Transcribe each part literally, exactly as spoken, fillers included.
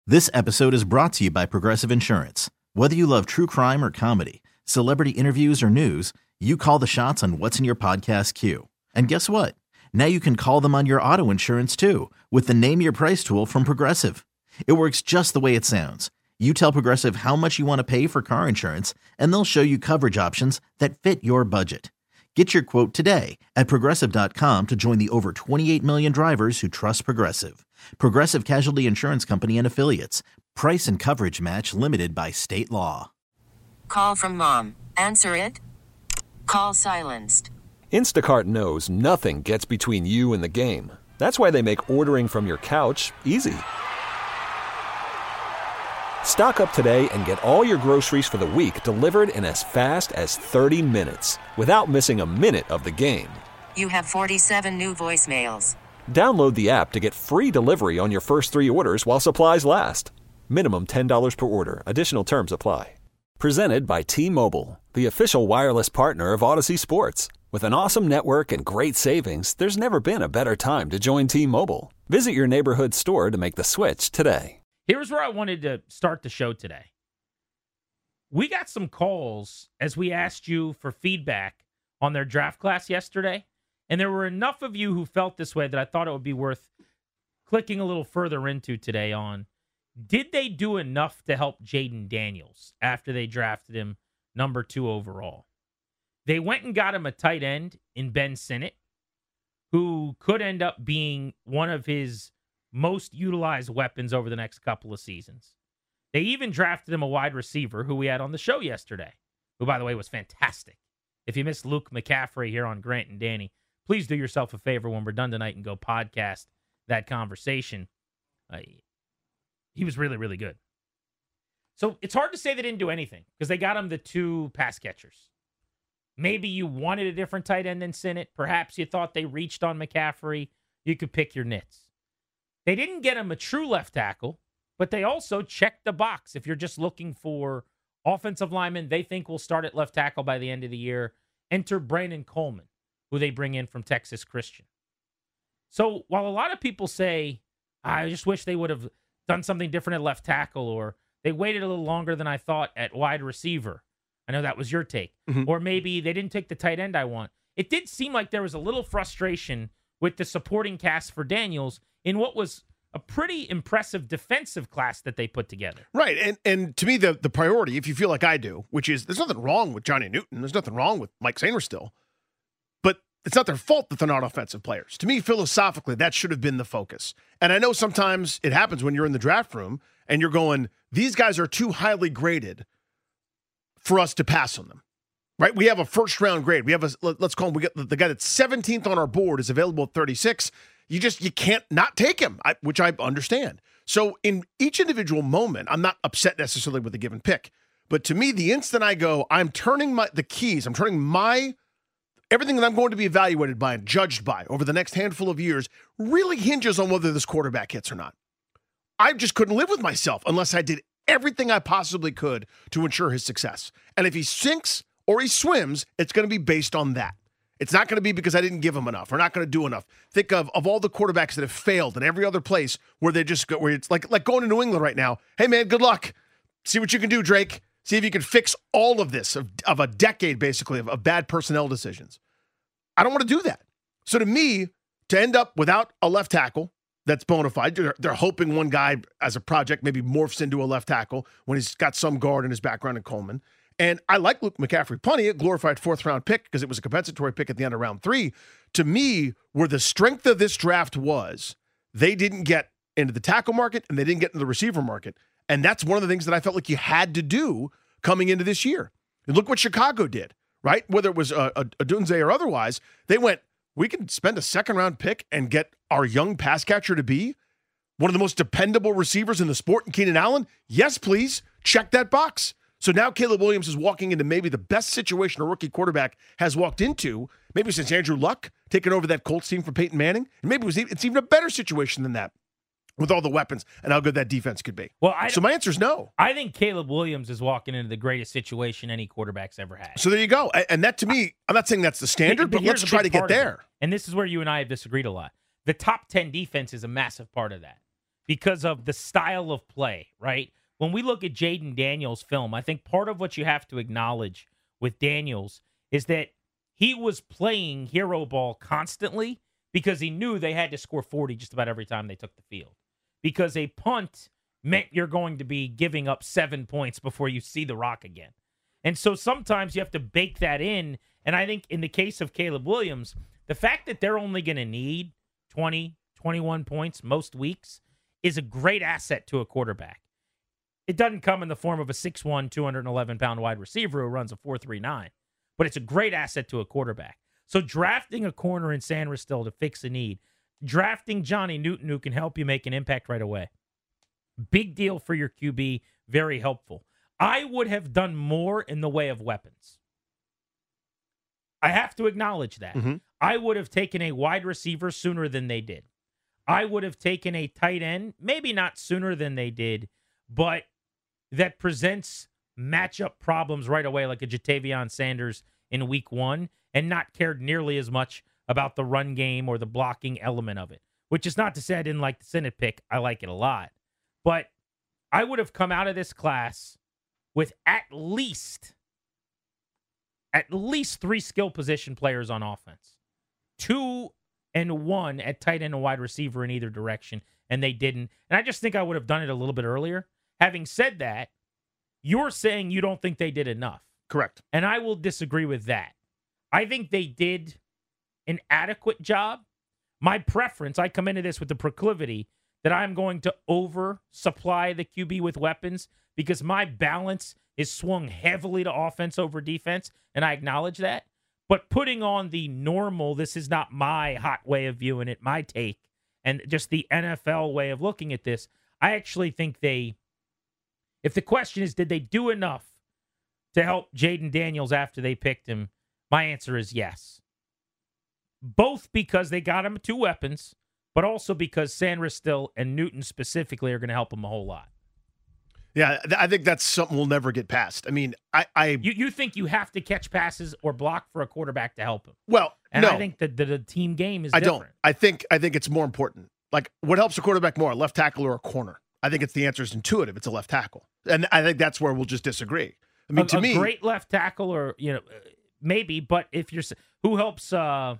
This episode is brought to you by Progressive Insurance. Whether you love true crime or comedy, celebrity interviews or news, you call the shots on what's in your podcast queue. And guess what? Now you can call them on your auto insurance too with the Name Your Price tool from Progressive. It works just the way it sounds. You tell Progressive how much you want to pay for car insurance, and they'll show you coverage options that fit your budget. Get your quote today at Progressive dot com to join the over twenty-eight million drivers who trust Progressive. Progressive Casualty Insurance Company and Affiliates. Price and coverage match limited by state law. Call from mom. Answer it. Call silenced. Instacart knows nothing gets between you and the game. That's why they make ordering from your couch easy. Stock up today and get all your groceries for the week delivered in as fast as thirty minutes without missing a minute of the game. You have forty-seven new voicemails. Download the app to get free delivery on your first three orders while supplies last. Minimum ten dollars per order. Additional terms apply. Presented by T-Mobile, the official wireless partner of Odyssey Sports. With an awesome network and great savings, there's never been a better time to join T-Mobile. Visit your neighborhood store to make the switch today. Here's where I wanted to start the show today. We got some calls as we asked you for feedback on their draft class yesterday, and there were enough of you who felt this way that I thought it would be worth clicking a little further into today on, did they do enough to help Jayden Daniels after they drafted him number two overall? They went and got him a tight end in Ben Sinnott, who could end up being one of his most utilized weapons over the next couple of seasons. They even drafted him a wide receiver who we had on the show yesterday, who, by the way, was fantastic. If you missed Luke McCaffrey here on Grant and Danny, please do yourself a favor when we're done tonight and go podcast that conversation. Uh, he was really, really good. So it's hard to say they didn't do anything because they got him the two pass catchers. Maybe you wanted a different tight end than Sinnott. Perhaps you thought they reached on McCaffrey. You could pick your nits. They didn't get him a true left tackle, but they also checked the box. If you're just looking for offensive linemen they think will start at left tackle by the end of the year, enter Brandon Coleman, who they bring in from Texas Christian. So while a lot of people say, I just wish they would have done something different at left tackle, or they waited a little longer than I thought at wide receiver. I know that was your take. Mm-hmm. Or maybe they didn't take the tight end I want. It did seem like there was a little frustration with the supporting cast for Daniels in what was a pretty impressive defensive class that they put together. Right, and and to me, the, the priority, if you feel like I do, which is there's nothing wrong with Johnny Newton, there's nothing wrong with Mike Sainristil, but it's not their fault that they're not offensive players. To me, philosophically, that should have been the focus. And I know sometimes it happens when you're in the draft room and you're going, these guys are too highly graded for us to pass on them. Right? We have a first-round grade. We have a, let's call him, we get the guy that's seventeenth on our board is available at thirty-six. You just, you can't not take him, I, which I understand. So in each individual moment, I'm not upset necessarily with a given pick. But to me, the instant I go, I'm turning my the keys, I'm turning my, everything that I'm going to be evaluated by and judged by over the next handful of years really hinges on whether this quarterback hits or not. I just couldn't live with myself unless I did everything I possibly could to ensure his success. And if he sinks or he swims, it's going to be based on that. It's not going to be because I didn't give him enough. We're not going to do enough. Think of, of all the quarterbacks that have failed in every other place where they just go, where it's like, like going to New England right now. Hey, man, good luck. See what you can do, Drake. See if you can fix all of this, of, of a decade, basically, of, of bad personnel decisions. I don't want to do that. So to me, to end up without a left tackle that's bona fide, they're, they're hoping one guy as a project maybe morphs into a left tackle when he's got some guard in his background in Coleman. And I like Luke McCaffrey plenty, a glorified fourth-round pick because it was a compensatory pick at the end of round three. To me, where the strength of this draft was, they didn't get into the tackle market and they didn't get into the receiver market. And that's one of the things that I felt like you had to do coming into this year. And look what Chicago did, right? Whether it was a, a, a Dunze or otherwise, they went, we can spend a second-round pick and get our young pass catcher to be one of the most dependable receivers in the sport in Keenan Allen. Yes, please. Check that box. So now Caleb Williams is walking into maybe the best situation a rookie quarterback has walked into, maybe since Andrew Luck taking over that Colts team from Peyton Manning. And maybe it was even, it's even a better situation than that with all the weapons and how good that defense could be. Well, I, so my answer is no. I think Caleb Williams is walking into the greatest situation any quarterback's ever had. So there you go. And that to me, I'm not saying that's the standard, but, but let's try to get there. And this is where you and I have disagreed a lot. The top ten defense is a massive part of that. because of the style of play, right? When we look at Jayden Daniels' film, I think part of what you have to acknowledge with Daniels is that he was playing hero ball constantly because he knew they had to score forty just about every time they took the field. Because a punt meant you're going to be giving up seven points before you see the rock again. And so sometimes you have to bake that in. And I think in the case of Caleb Williams, the fact that they're only going to need twenty, twenty-one points most weeks is a great asset to a quarterback. It doesn't come in the form of a six one, two hundred eleven pound wide receiver who runs a four three nine, but it's a great asset to a quarterback. So drafting a corner in Sanders-Still to fix a need, drafting Johnny Newton who can help you make an impact right away, big deal for your Q B, very helpful. I would have done more in the way of weapons. I have to acknowledge that. Mm-hmm. I would have taken a wide receiver sooner than they did. I would have taken a tight end, maybe not sooner than they did, but that presents matchup problems right away, like a Jatavion Sanders in week one, and not cared nearly as much about the run game or the blocking element of it, which is not to say I didn't like the Senate pick. I like it a lot. But I would have come out of this class with at least, at least three skill position players on offense. Two and one at tight end and wide receiver in either direction, and they didn't. And I just think I would have done it a little bit earlier. Having said that, you're saying you don't think they did enough. Correct. And I will disagree with that. I think they did an adequate job. My preference, I come into this with the proclivity that I'm going to oversupply the Q B with weapons because my balance is swung heavily to offense over defense, and I acknowledge that. But putting on the normal, this is not my hot way of viewing it, my take, and just the N F L way of looking at this, I actually think they, if the question is, did they do enough to help Jayden Daniels after they picked him? My answer is yes. Both because they got him two weapons, but also because Sanders-Still and Newton specifically are going to help him a whole lot. Yeah, I think that's something we'll never get past. I mean, I... I you, you think you have to catch passes or block for a quarterback to help him. Well, and no. I think that the, the team game is I different. don't. I think, I think it's more important. Like, what helps a quarterback more, a left tackle or a corner? I think it's the answer is intuitive. It's a left tackle. And I think that's where we'll just disagree. I mean, a, to a me... A great left tackle or, you know, maybe, but if you're... Who helps... Uh,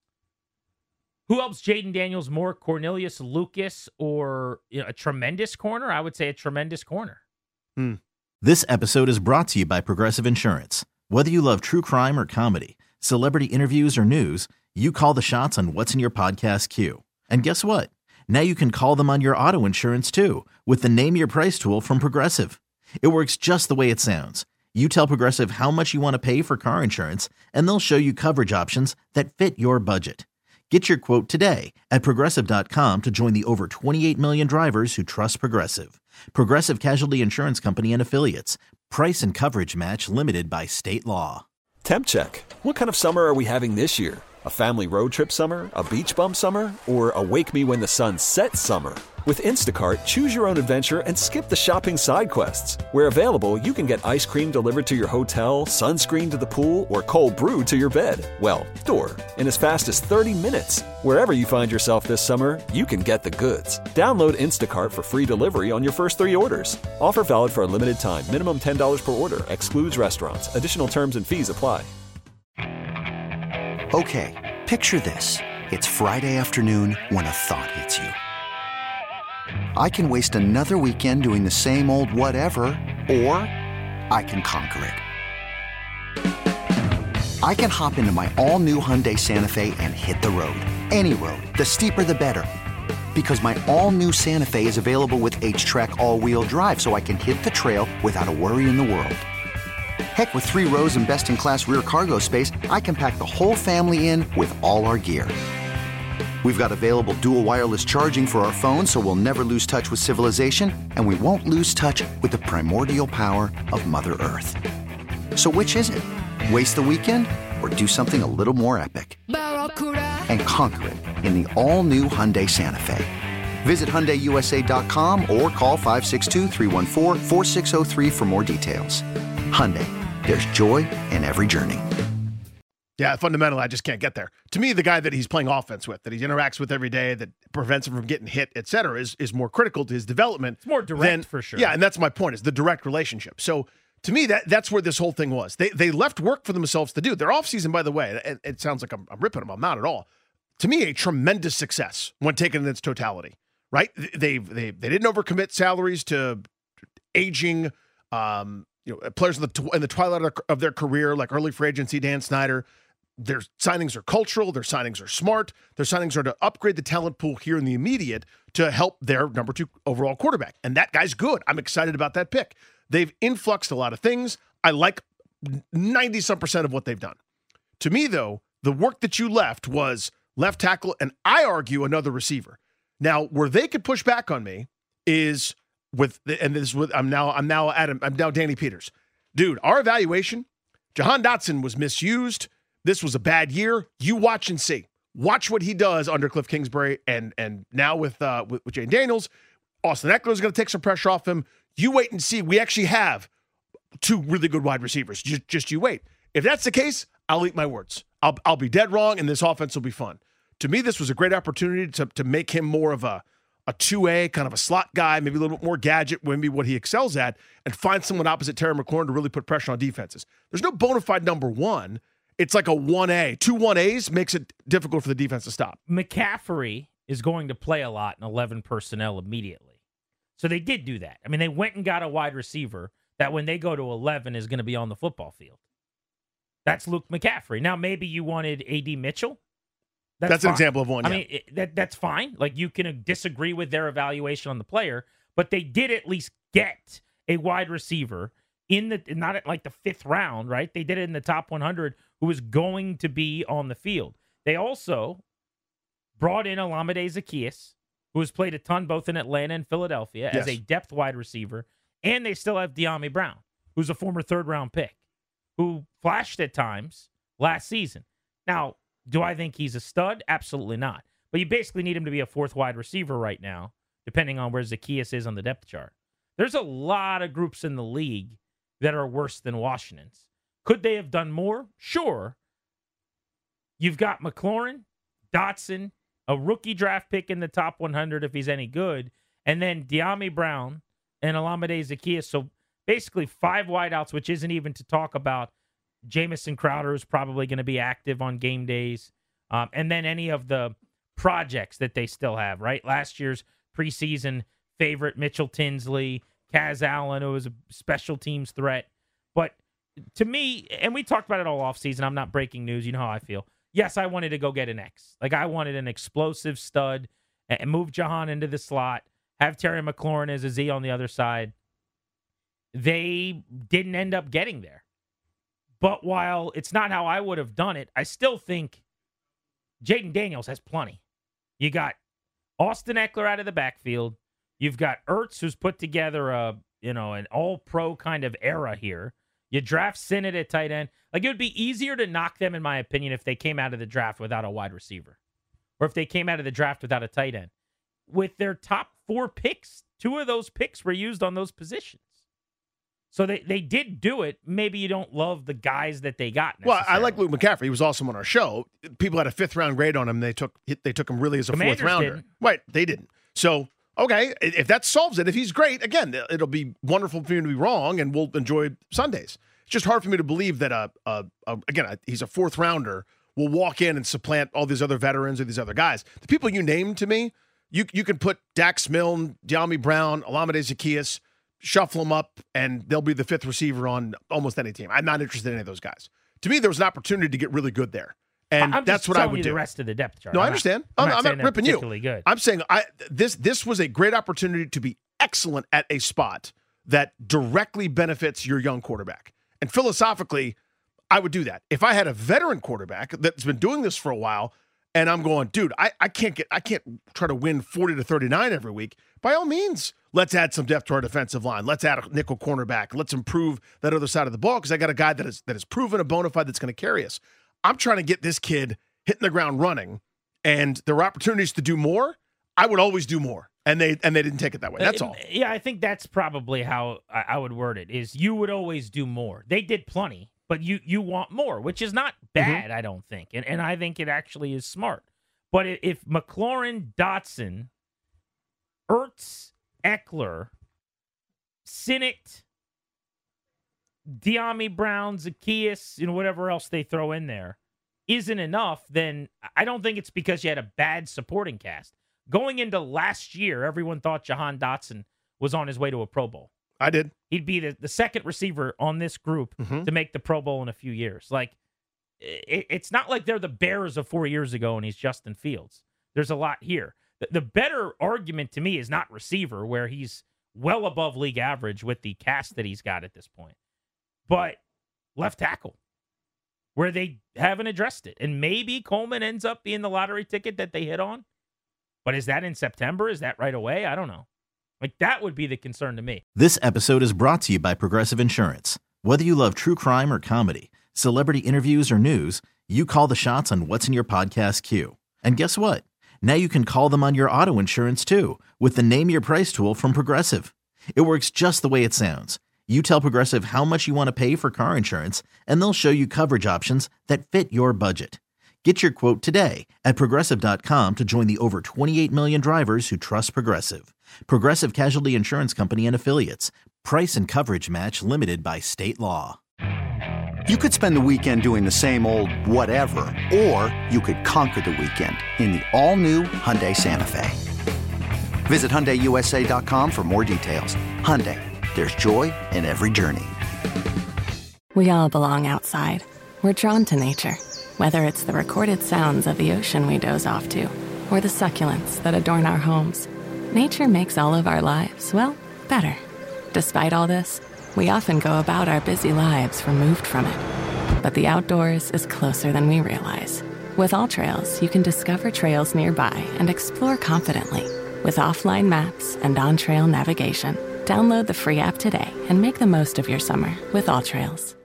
Who helps Jayden Daniels more, Cornelius Lucas or you know, a tremendous corner? I would say a tremendous corner. Hmm. This episode is brought to you by Progressive Insurance. Whether you love true crime or comedy, celebrity interviews or news, you call the shots on what's in your podcast queue. And guess what? Now you can call them on your auto insurance too with the Name Your Price tool from Progressive. It works just the way it sounds. You tell Progressive how much you want to pay for car insurance, and they'll show you coverage options that fit your budget. Get your quote today at Progressive dot com to join the over twenty-eight million drivers who trust Progressive. Progressive Casualty Insurance Company and Affiliates. Price and coverage match limited by state law. Temp check. What kind of summer are we having this year? A family road trip summer? A beach bum summer? Or a wake me when the sun sets summer? With Instacart, choose your own adventure and skip the shopping side quests. Where available, you can get ice cream delivered to your hotel, sunscreen to the pool, or cold brew to your bed. Well, door. In as fast as thirty minutes. Wherever you find yourself this summer, you can get the goods. Download Instacart for free delivery on your first three orders. Offer valid for a limited time. Minimum ten dollars per order. Excludes restaurants. Additional terms and fees apply. Okay, picture this. It's Friday afternoon when a thought hits you. I can waste another weekend doing the same old whatever, or I can conquer it. I can hop into my all-new Hyundai Santa Fe and hit the road. Any road. The steeper, the better. Because my all-new Santa Fe is available with H-Track all-wheel drive, so I can hit the trail without a worry in the world. Heck, with three rows and best-in-class rear cargo space, I can pack the whole family in with all our gear. We've got available dual wireless charging for our phones, so we'll never lose touch with civilization, and we won't lose touch with the primordial power of Mother Earth. So which is it? Waste the weekend or do something a little more epic? And conquer it in the all-new Hyundai Santa Fe. Visit Hyundai U S A dot com or call five six two, three one four, four six zero three for more details. Hyundai, there's joy in every journey. Yeah, fundamentally, I just can't get there. To me, the guy that he's playing offense with, that he interacts with every day, that prevents him from getting hit, et cetera, is, is more critical to his development. It's more direct than, for sure. Yeah, and that's my point, is the direct relationship. So to me, that that's where this whole thing was. They they left work for themselves to do. Their offseason, by the way, it, it sounds like I'm, I'm ripping them. I'm not at all. To me, a tremendous success when taken in its totality, right? They they they didn't overcommit salaries to aging um, you know, players in the, in the twilight of their career, like early free agency, Dan Snyder. Their signings are cultural. Their signings are smart. Their signings are to upgrade the talent pool here in the immediate to help their number two overall quarterback. And that guy's good. I'm excited about that pick. They've influxed a lot of things. I like ninety-some percent of what they've done. To me, though, the work that you left was left tackle, and I argue another receiver. Now, where they could push back on me is with, and this is with, I'm now, I'm now Adam, I'm now Danny Peters. Dude, our evaluation, Jahan Dotson was misused. This was a bad year. You watch and see. Watch what he does under Cliff Kingsbury, and and now with uh, with, with Jane Daniels. Austin Eckler is going to take some pressure off him. You wait and see. We actually have two really good wide receivers. Just, just you wait. If that's the case, I'll eat my words. I'll I'll be dead wrong, and this offense will be fun. To me, this was a great opportunity to to make him more of a a two A, kind of a slot guy, maybe a little bit more gadget, maybe what he excels at, and find someone opposite Terry McLaurin to really put pressure on defenses. There's no bona fide number one. It's like a one A. Two one A's makes it difficult for the defense to stop. McCaffrey is going to play a lot in eleven personnel immediately. So they did do that. I mean, they went and got a wide receiver that when they go to eleven is going to be on the football field. That's Luke McCaffrey. Now, maybe you wanted A D Mitchell. That's, that's an example of one, I yeah. mean, it, that that's fine. Like, you can disagree with their evaluation on the player, but they did at least get a wide receiver in the, not at like the fifth round, right? They did it in the top one hundred, who was going to be on the field. They also brought in Olamide Zaccheaus, who has played a ton both in Atlanta and Philadelphia yes. as a depth wide receiver. And they still have De'Ami Brown, who's a former third-round pick, who flashed at times last season. Now, do I think he's a stud? Absolutely not. But you basically need him to be a fourth wide receiver right now, depending on where Zaccheaus is on the depth chart. There's a lot of groups in the league that are worse than Washington's. Could they have done more? Sure. You've got McLaurin, Dotson, a rookie draft pick in the top one hundred if he's any good, and then De'Ami Brown and Olamide Zaccheaus. So basically five wideouts, which isn't even to talk about Jamison Crowder, who's probably going to be active on game days, um, and then any of the projects that they still have, right? Last year's preseason favorite, Mitchell Tinsley, Kaz Allen, who was a special teams threat. But to me, and we talked about it all offseason, I'm not breaking news, you know how I feel. Yes, I wanted to go get an X. Like, I wanted an explosive stud and move Jahan into the slot, have Terry McLaurin as a Z on the other side. They didn't end up getting there. But while it's not how I would have done it, I still think Jaden Daniels has plenty. You got Austin Eckler out of the backfield. You've got Ertz, who's put together a, you know, an all-pro kind of era here. You draft Sinnott at tight end. Like, it would be easier to knock them, in my opinion, if they came out of the draft without a wide receiver. Or if they came out of the draft without a tight end. With their top four picks, two of those picks were used on those positions. So they, they did do it. Maybe you don't love the guys that they got. Well, I like Luke McCaffrey. He was awesome on our show. People had a fifth round grade on him. They took they took him really as a Commanders fourth rounder. didn't. Right, they didn't. So, okay, if that solves it, if he's great, again, it'll be wonderful for you to be wrong, and we'll enjoy Sundays. It's just hard for me to believe that, uh, uh, uh, again, uh, he's a fourth rounder, will walk in and supplant all these other veterans or these other guys. The people you named to me, you you can put Dax Milne, De'Ami Brown, Olamide Zaccheaus, shuffle them up, and they'll be the fifth receiver on almost any team. I'm not interested in any of those guys. To me, there was an opportunity to get really good there, and I'm that's just what I telling would you do. The rest of the depth chart. No, I I'm understand. Not, I'm, I'm, not, I'm saying not ripping you. particularly good. I'm saying I this this was a great opportunity to be excellent at a spot that directly benefits your young quarterback. And philosophically, I would do that. If I had a veteran quarterback that's been doing this for a while, and I'm going, dude, I, I can't get I can't try to win forty to thirty-nine every week. By all means, let's add some depth to our defensive line. Let's add a nickel cornerback. Let's improve that other side of the ball because I got a guy that is that is proven a bona fide that's going to carry us. I'm trying to get this kid hitting the ground running, and there were opportunities to do more. I would always do more, and they and they didn't take it that way. That's all. Yeah, I think that's probably how I would word it, is you would always do more. They did plenty, but you you want more, which is not bad, mm-hmm. I don't think. And, and I think it actually is smart. But if McLaurin, Dotson, Ertz, Eckler, Sinnott, De'Ami Brown, Zacchaeus, you know, whatever else they throw in there, isn't enough, then I don't think it's because you had a bad supporting cast. Going into last year, everyone thought Jahan Dotson was on his way to a Pro Bowl. I did. He'd be the, the second receiver on this group mm-hmm. to make the Pro Bowl in a few years. Like, it, it's not like they're the Bears of four years ago and he's Justin Fields. There's a lot here. The, the better argument to me is not receiver, where he's well above league average with the cast that he's got at this point, but left tackle, where they haven't addressed it. And maybe Coleman ends up being the lottery ticket that they hit on. But is that in September? Is that right away? I don't know. Like, that would be the concern to me. This episode is brought to you by Progressive Insurance. Whether you love true crime or comedy, celebrity interviews or news, you call the shots on what's in your podcast queue. And guess what? Now you can call them on your auto insurance too, with the Name Your Price tool from Progressive. It works just the way it sounds. You tell Progressive how much you want to pay for car insurance, and they'll show you coverage options that fit your budget. Get your quote today at Progressive dot com to join the over twenty-eight million drivers who trust Progressive. Progressive Casualty Insurance Company and Affiliates. Price and coverage match limited by state law. You could spend the weekend doing the same old whatever, or you could conquer the weekend in the all-new Hyundai Santa Fe. Visit Hyundai U S A dot com for more details. Hyundai, there's joy in every journey. We all belong outside. We're drawn to nature. Whether it's the recorded sounds of the ocean we doze off to, or the succulents that adorn our homes, nature makes all of our lives, well, better. Despite all this, we often go about our busy lives removed from it. But the outdoors is closer than we realize. With AllTrails, you can discover trails nearby and explore confidently. With offline maps and on-trail navigation, download the free app today and make the most of your summer with AllTrails.